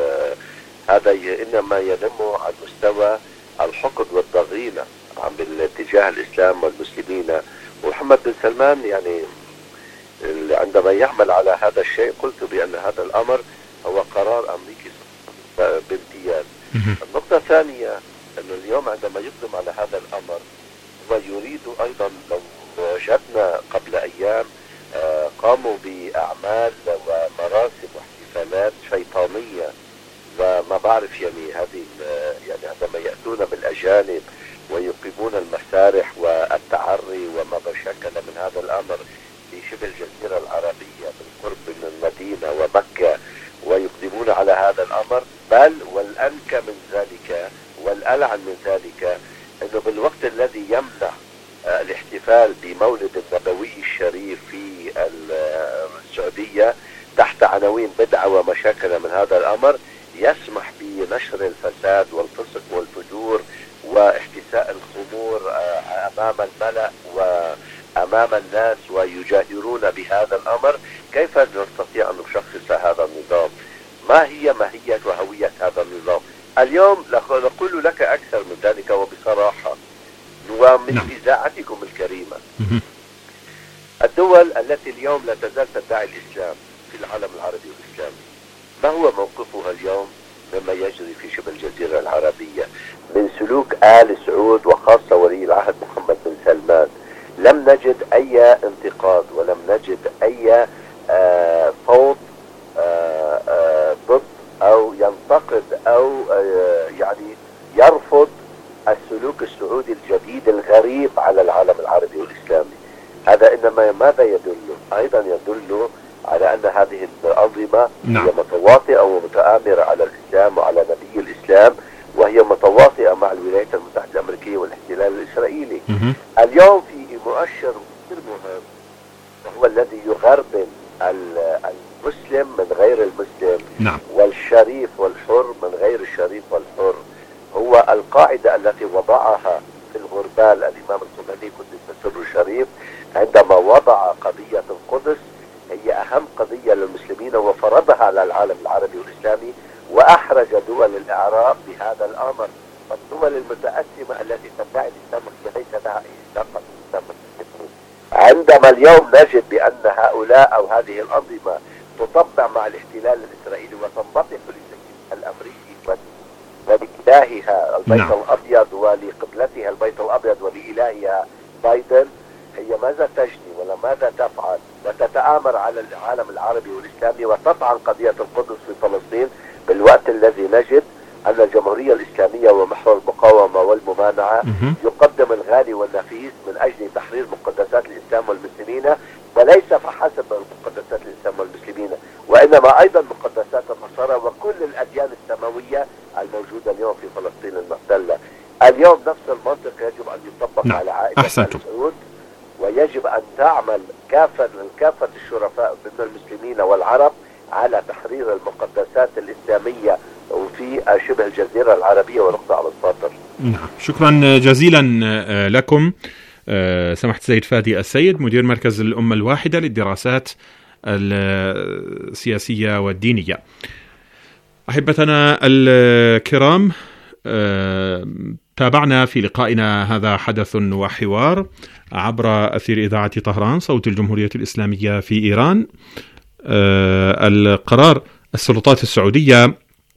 هذا إنما ينم على مستوى الحقد والضغينة عن بالاتجاه الإسلام والمسلمين. ومحمد بن سلمان يعني عندما يعمل على هذا الشيء قلت بأن هذا الأمر هو قرار أمريكي بامتياز. النقطة الثانية أنه اليوم عندما يقدم على هذا الأمر هو يريد أيضا، لو وجدنا قبل أيام قاموا بأعمال ومراسم واحتفالات شيطانية وما بعرف يعني هذه يعني عندما يأتون بالأجانب ويقيمون المسارح والتعري وما بشكل من هذا الأمر في شبه الجزيرة العربية بالقرب من المدينة ومكة ويقدمون على هذا الأمر، بل والأنكى من ذلك والألعن من ذلك أنه بالوقت الذي يمنع الاحتفال بمولد النبوي الشريف في السعودية تحت عناوين بدعة ومشاكل من هذا الأمر يسمح بنشر الفساد والفسق والفجور واحتساء الخمور أمام الملأ وأمام الناس ويجاهرون بهذا الأمر. كيف نستطيع أن نشخص هذا النظام؟ ما هي ماهية وهوية هذا النظام؟ اليوم نقول لك أكثر من ذلك وبصراحة ومن إذاعتكم الكريمة. الدول التي اليوم لا تزال تدعي الإسلام في العالم العربي والإسلامي، ما هو موقفها اليوم مما يجري في شبه الجزيرة العربية من سلوك آل سعود وخاصة ولي العهد محمد بن سلمان؟ لم نجد أي انتقاد ولم نجد أي صوت ضد أو ينتقد أو يعني يرفض السلوك السعودي الجديد الغريب على العالم العربي والإسلامي. هذا إنما ماذا يدل؟ أيضا يدل على أن هذه الأنظمة هي متواطئة ومتآمرة على الإسلام وعلى نبي الإسلام، وهي متواطئة مع الولايات المتحدة الأمريكية والاحتلال الإسرائيلي. اليوم في مؤشر مهم وهو الذي يغربل المسلم من غير المسلم والشريف والحر من غير الشريف والحر، هو القاعدة التي وضعها في الغربال الإمام الخميني قدس سره الشريف عندما وضع قضية القدس هي أهم قضية للمسلمين وفرضها على العالم العربي والإسلامي، وأحرج دول الإعراب بهذا الأمر. الدول المتأسمة التي تدعي الإسلام ليس لها أي علاقة بالإسلام. عندما اليوم نجد بأن هؤلاء أو هذه الأنظمة تطبع مع الاحتلال الإسرائيلي وتنبطح للسجن الأمريكي ولإلهها البيت الأبيض ولقبلتها البيت الأبيض ولإلهها بايدن، هي ماذا تجني؟ المحتلة ماذا تفعل وتتآمر على العالم العربي والإسلامي وتطعن قضية القدس في فلسطين، بالوقت الذي نجد أن الجمهورية الإسلامية ومحور المقاومة والممانعة يقدم الغالي والنفيس من أجل تحرير مقدسات الإسلام والمسلمين، وليس فحسب مقدسات الإسلام والمسلمين وإنما أيضا مقدسات النصارى وكل الأديان السماوية الموجودة اليوم في فلسطين المحتلة. اليوم نفس المنطق يجب أن يطبق على عائلة آل سعود، ويجب أن تعمل كافة الشرفاء من المسلمين والعرب على تحرير المقدسات الإسلامية وفي شبه الجزيرة العربية والقطاع الفاطر. نعم، شكرا جزيلا لكم سماحة السيد فادي السيد، مدير مركز الأمة الواحدة للدراسات السياسية والدينية. أحبتنا الكرام، تابعنا في لقائنا هذا حدث وحوار عبر أثير إذاعة طهران صوت الجمهورية الإسلامية في إيران. القرار السلطات السعودية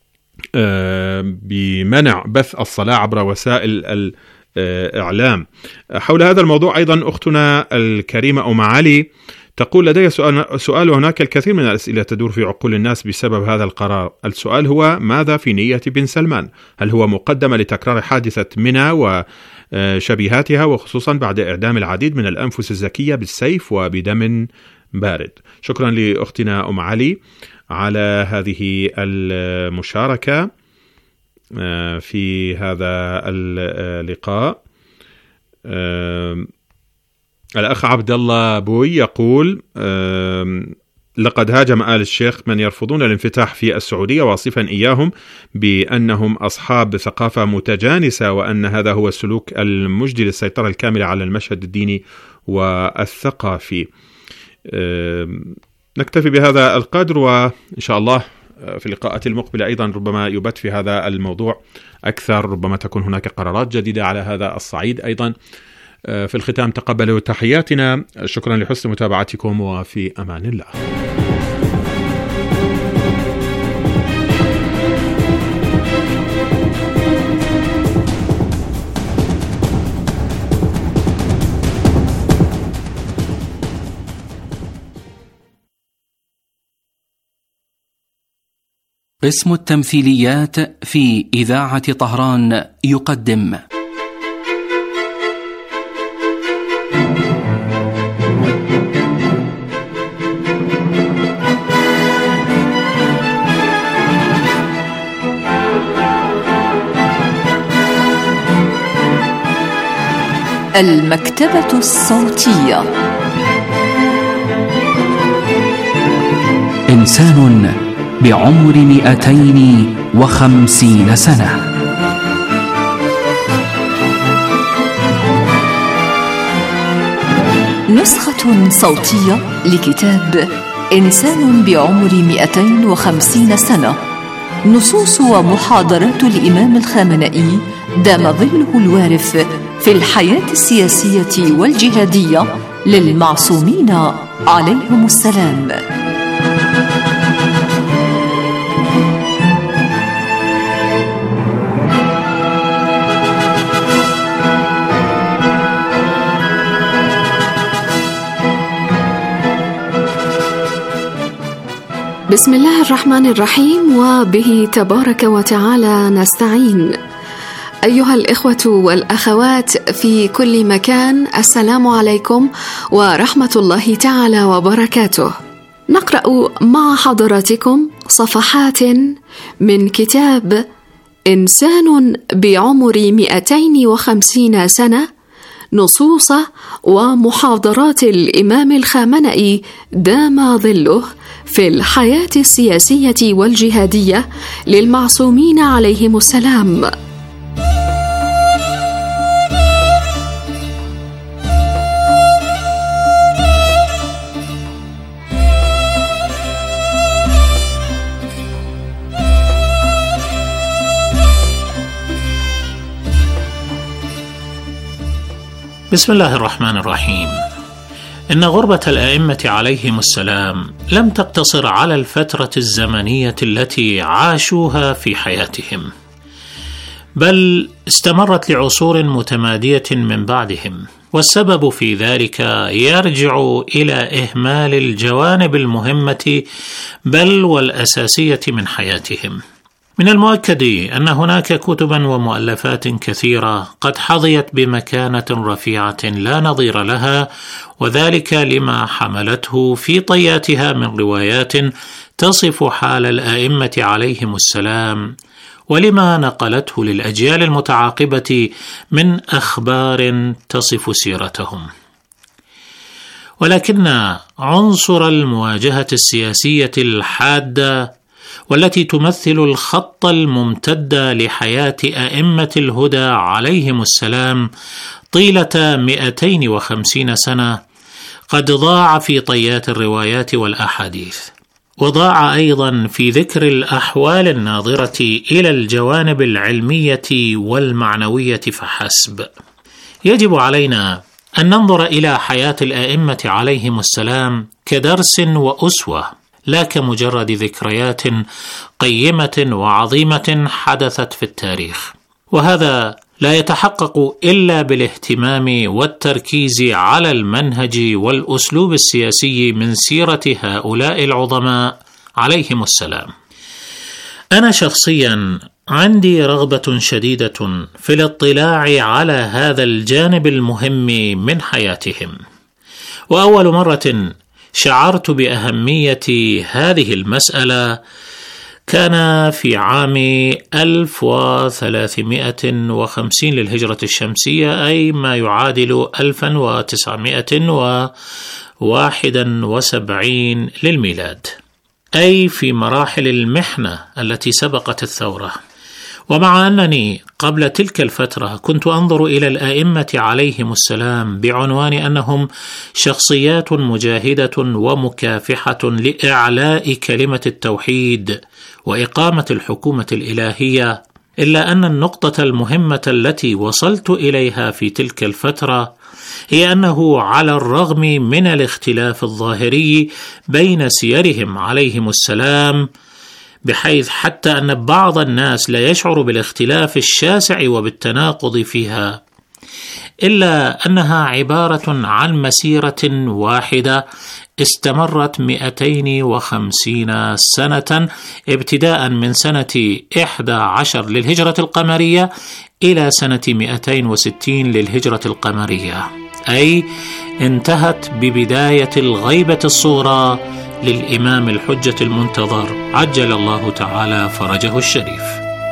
بمنع بث الصلاة عبر وسائل الإعلام. حول هذا الموضوع أيضا أختنا الكريمة أم علي تقول: لدي سؤال وهناك الكثير من الأسئلة تدور في عقول الناس بسبب هذا القرار. السؤال هو: ماذا في نية بن سلمان؟ هل هو مقدمة لتكرار حادثة منى وشبيهاتها، وخصوصا بعد إعدام العديد من الأنفس الزكية بالسيف وبدم بارد؟ شكرا لأختنا أم علي على هذه المشاركة في هذا اللقاء. الأخ عبد الله بوي يقول: لقد هاجم آل الشيخ من يرفضون الانفتاح في السعودية، واصفا إياهم بأنهم أصحاب ثقافة متجانسة، وأن هذا هو السلوك المجدي للسيطرة الكاملة على المشهد الديني والثقافي. نكتفي بهذا القدر، وإن شاء الله في اللقاءات المقبلة أيضا ربما يبت في هذا الموضوع أكثر، ربما تكون هناك قرارات جديدة على هذا الصعيد أيضا. في الختام تقبلوا تحياتنا، شكرا لحسن متابعتكم، وفي أمان الله. قسم التمثيليات في إذاعة طهران يقدم المكتبة الصوتية. إنسان بعمر 250 سنة. نسخة صوتية لكتاب إنسان بعمر 250 سنة، نصوص ومحاضرات الإمام الخامنئي دام ظله الوارف في الحياة السياسية والجهادية للمعصومين عليهم السلام. بسم الله الرحمن الرحيم، وبه تبارك وتعالى نستعين. أيها الإخوة والأخوات في كل مكان، السلام عليكم ورحمة الله تعالى وبركاته. نقرأ مع حضراتكم صفحات من كتاب إنسان بعمر 250 سنة، نصوص ومحاضرات الإمام الخامنئي دام ظله في الحياة السياسية والجهادية للمعصومين عليهم السلام. بسم الله الرحمن الرحيم. إن غربة الأئمة عليهم السلام لم تقتصر على الفترة الزمنية التي عاشوها في حياتهم، بل استمرت لعصور متمادية من بعدهم، والسبب في ذلك يرجع إلى إهمال الجوانب المهمة بل والأساسية من حياتهم. من المؤكد أن هناك كتبا ومؤلفات كثيرة قد حظيت بمكانة رفيعة لا نظير لها، وذلك لما حملته في طياتها من روايات تصف حال الآئمة عليهم السلام، ولما نقلته للأجيال المتعاقبة من أخبار تصف سيرتهم. ولكن عنصر المواجهة السياسية الحادة والتي تمثل الخط الممتد لحياة أئمة الهدى عليهم السلام طيلة 250 سنة قد ضاع في طيات الروايات والأحاديث، وضاع أيضا في ذكر الأحوال الناظرة إلى الجوانب العلمية والمعنوية فحسب. يجب علينا أن ننظر إلى حياة الآئمة عليهم السلام كدرس وأسوة، لا كمجرد ذكريات قيمة وعظيمة حدثت في التاريخ. وهذا لا يتحقق إلا بالاهتمام والتركيز على المنهج والأسلوب السياسي من سيرة هؤلاء العظماء عليهم السلام. أنا شخصيا عندي رغبة شديدة في الاطلاع على هذا الجانب المهم من حياتهم، وأول مرة شعرت بأهمية هذه المسألة كان في عام 1350 للهجرة الشمسية، أي ما يعادل 1971 للميلاد، أي في مراحل المحنة التي سبقت الثورة. ومع أنني قبل تلك الفترة كنت أنظر إلى الآئمة عليهم السلام بعنوان أنهم شخصيات مجاهدة ومكافحة لإعلاء كلمة التوحيد وإقامة الحكومة الإلهية، إلا أن النقطة المهمة التي وصلت إليها في تلك الفترة هي أنه على الرغم من الاختلاف الظاهري بين سيرهم عليهم السلام، بحيث حتى أن بعض الناس لا يشعر بالاختلاف الشاسع وبالتناقض فيها، إلا أنها عبارة عن مسيرة واحدة استمرت 250 سنة، ابتداء من سنة 11 للهجرة القمرية إلى سنة 260 للهجرة القمرية، أي انتهت ببداية الغيبة الصغرى للإمام الحجة المنتظر عجل الله تعالى فرجه الشريف.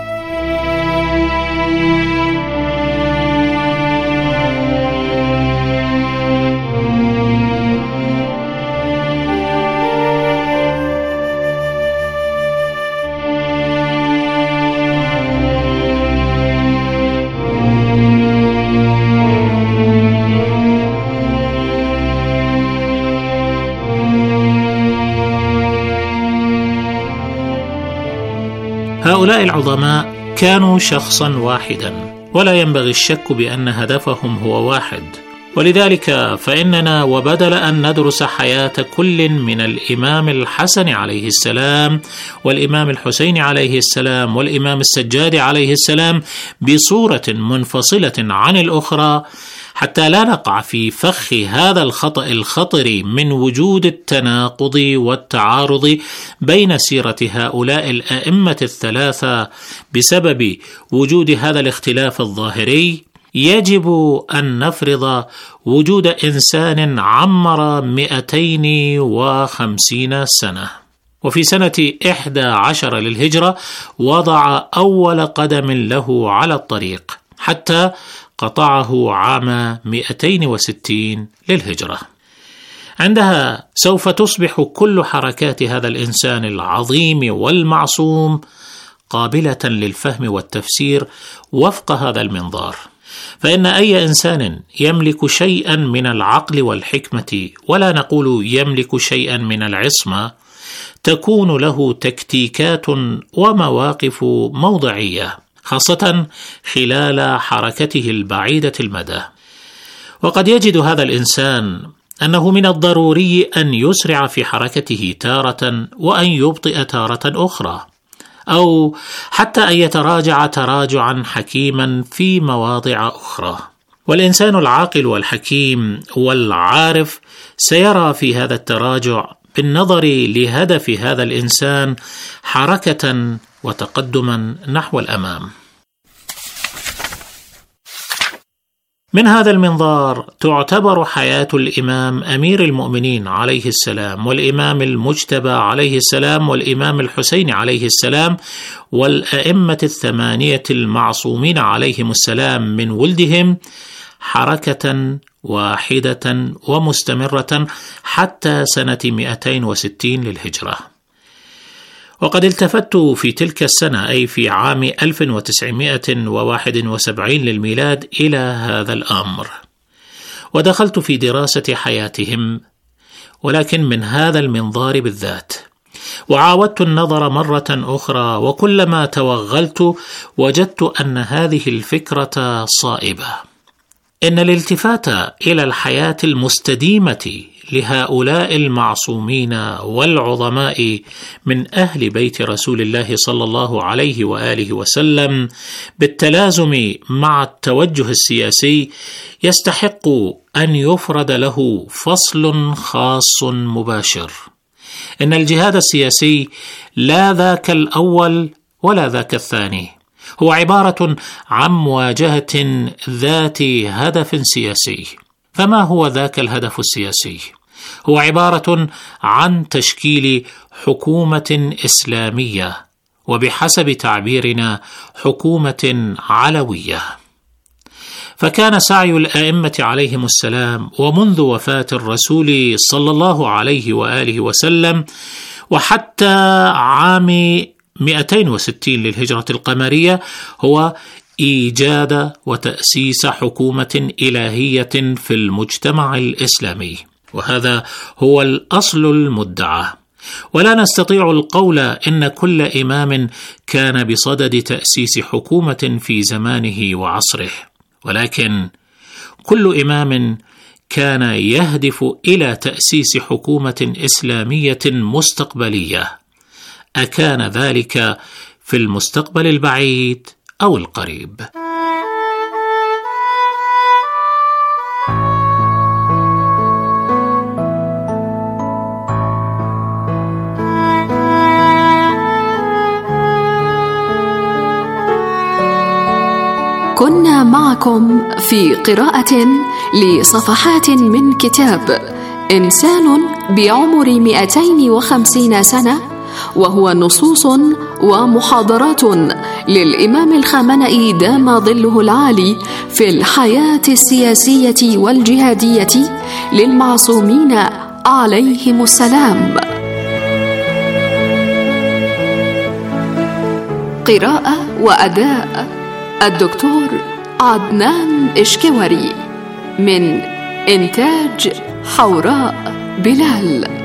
هؤلاء العظماء كانوا شخصا واحدا، ولا ينبغي الشك بأن هدفهم هو واحد، ولذلك فإننا وبدل أن ندرس حياة كل من الإمام الحسن عليه السلام والإمام الحسين عليه السلام والإمام السجاد عليه السلام بصورة منفصلة عن الأخرى، حتى لا نقع في فخ هذا الخطأ الخطر من وجود التناقض والتعارض بين سيرة هؤلاء الأئمة الثلاثة بسبب وجود هذا الاختلاف الظاهري، يجب أن نفرض وجود إنسان عمر 250 سنة، وفي سنة 11 للهجرة وضع أول قدم له على الطريق حتى قطعه عام 260 للهجرة. عندها سوف تصبح كل حركات هذا الإنسان العظيم والمعصوم قابلة للفهم والتفسير وفق هذا المنظار، فإن أي إنسان يملك شيئا من العقل والحكمة، ولا نقول يملك شيئا من العصمة، تكون له تكتيكات ومواقف موضعية، خاصة خلال حركته البعيدة المدى. وقد يجد هذا الإنسان أنه من الضروري أن يسرع في حركته تارة وأن يبطئ تارة أخرى، أو حتى أن يتراجع تراجعا حكيما في مواضع أخرى. والإنسان العاقل والحكيم والعارف سيرى في هذا التراجع بالنظر لهدف هذا الإنسان حركة وتقدما نحو الأمام. من هذا المنظار تعتبر حياة الإمام أمير المؤمنين عليه السلام والإمام المجتبى عليه السلام والإمام الحسين عليه السلام والأئمة الثمانية المعصومين عليهم السلام من ولدهم حركة واحدة ومستمرة حتى سنة 260 للهجرة. وقد التفت في تلك السنة أي في عام 1971 للميلاد إلى هذا الأمر، ودخلت في دراسة حياتهم، ولكن من هذا المنظار بالذات. وعاودت النظر مرة أخرى، وكلما توغلت وجدت أن هذه الفكرة صائبة. إن الالتفات إلى الحياة المستديمة لهؤلاء المعصومين والعظماء من أهل بيت رسول الله صلى الله عليه وآله وسلم بالتلازم مع التوجه السياسي يستحق أن يفرد له فصل خاص مباشر. إن الجهاد السياسي لا ذاك الأول ولا ذاك الثاني، هو عبارة عن مواجهة ذات هدف سياسي. فما هو ذاك الهدف السياسي؟ هو عبارة عن تشكيل حكومة إسلامية، وبحسب تعبيرنا حكومة علوية. فكان سعي الآئمة عليهم السلام ومنذ وفاة الرسول صلى الله عليه وآله وسلم وحتى عام 260 للهجرة القمرية هو إيجاد وتأسيس حكومة إلهية في المجتمع الإسلامي، وهذا هو الأصل المدعى. ولا نستطيع القول إن كل إمام كان بصدد تأسيس حكومة في زمانه وعصره، ولكن كل إمام كان يهدف إلى تأسيس حكومة إسلامية مستقبلية، أكان ذلك في المستقبل البعيد أو القريب. كنا معكم في قراءة لصفحات من كتاب إنسان بعمر 250 سنة، وهو نصوص ومحاضرات للإمام الخامنئي دام ظله العالي في الحياة السياسية والجهادية للمعصومين عليهم السلام. قراءة وأداء الدكتور عدنان إشكوري، من إنتاج حوراء بلال.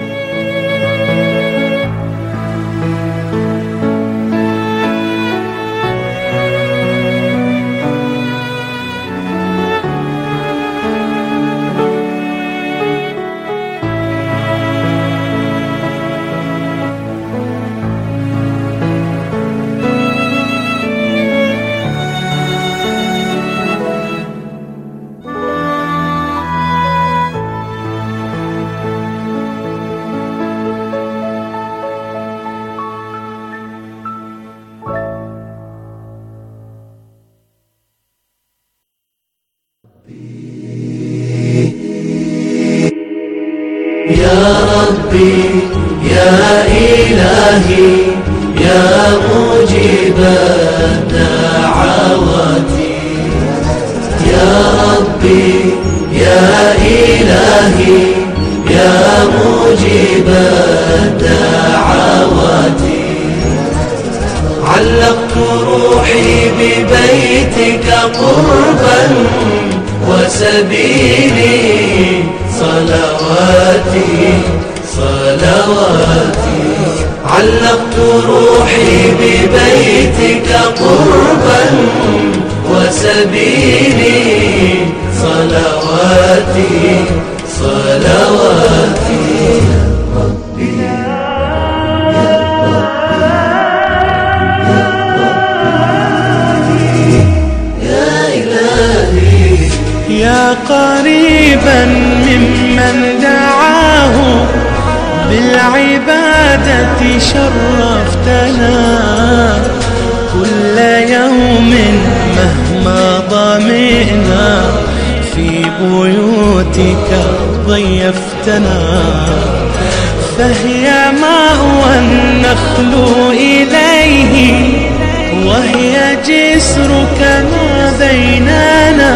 يا ربي يا إلهي يا مجيب الدعوات، يا ربي يا إلهي يا مجيب الدعوات، علقت روحي ببيتك قربا وسبيلي صلواتي صلواتي، علقت روحي ببيتك قربا وسبيلي صلواتي صلواتي. قريبا ممن دعاه بالعبادة شرفتنا كل يوم مهما ضمئنا في بيوتك ضيفتنا فهي مأوى النخل إليه وهي جسرك ما بيننا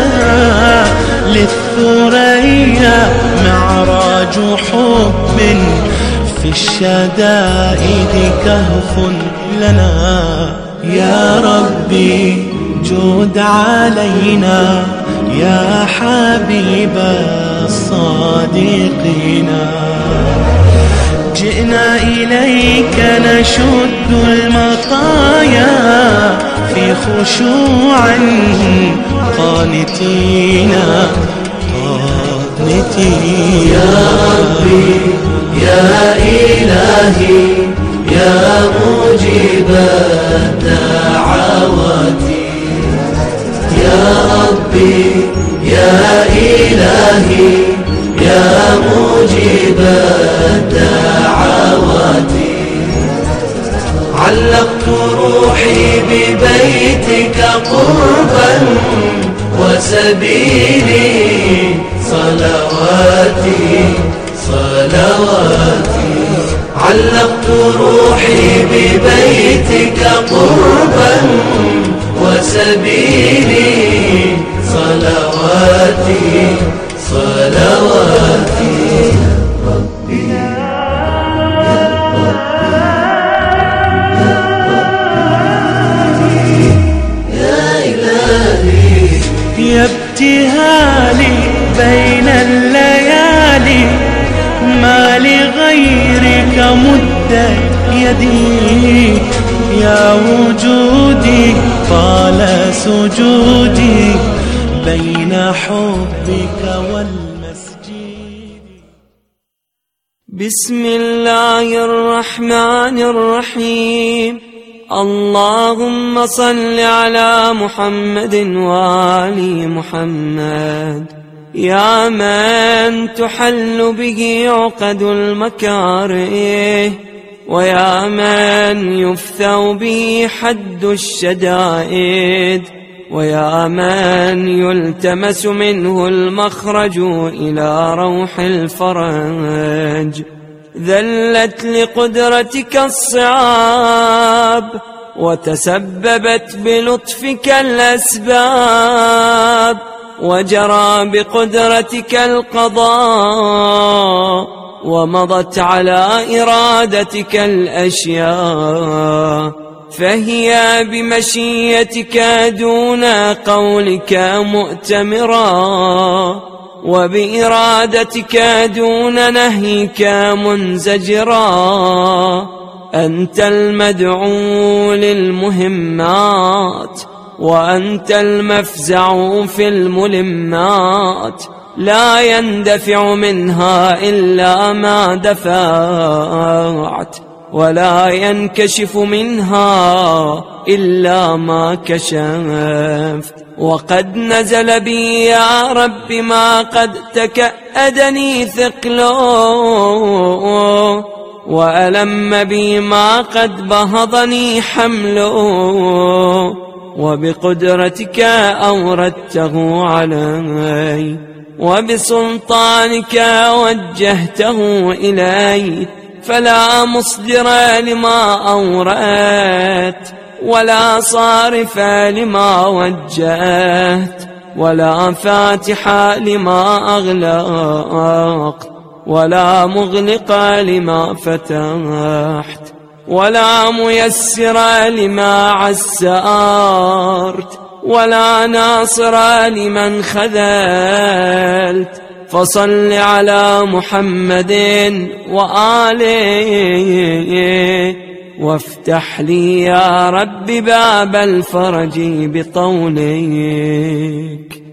للثريا معراج حب في الشدائد كهف لنا يا ربي جود علينا يا حبيب الصادقين جئنا إليك نشد المطايا في خشوع قانتين يا ربي يا إلهي يا مجيب الدعوات يا ربي يا إلهي يا مجيب الدعوات علقت روحي ببيتك قربا وسبيلي صلواتي صلواتي علقت روحي ببيتك قربا وسبيلي صلواتي صلواتي ربي يا إلهي يا ابتهالي بين الليالي ما لغيرك مدت يدي يا وجودي طال سجودي بين حبك والمسجد بسم الله الرحمن الرحيم اللهم صل على محمد وآل محمد يا من تحل به عقد المكاره ويا من يفثو به حد الشدائد ويا من يلتمس منه المخرج إلى روح الفرج ذلت لقدرتك الصعاب وتسببت بلطفك الأسباب وجرى بقدرتك القضاء ومضت على إرادتك الأشياء فهي بمشيتك دون قولك مؤتمرا وبإرادتك دون نهيك منزجرا أنت المدعو للمهمات وأنت المفزع في الملمات لا يندفع منها إلا ما دفعت ولا ينكشف منها إلا ما كشفت وقد نزل بي يا رب ما قد تكأدني ثقله وألم بي ما قد بهضني حمله وبقدرتك أوردته علي وبسلطانك وجهته إلي فلا مصدر لما أوردت ولا صارف لما وجهت ولا فاتح لما أغلقت ولا مغلق لما فتحت ولا ميسر لما عسرت ولا ناصر لمن خذلت فصل على محمد وآله وافتح لي يا رب باب الفرج بطولك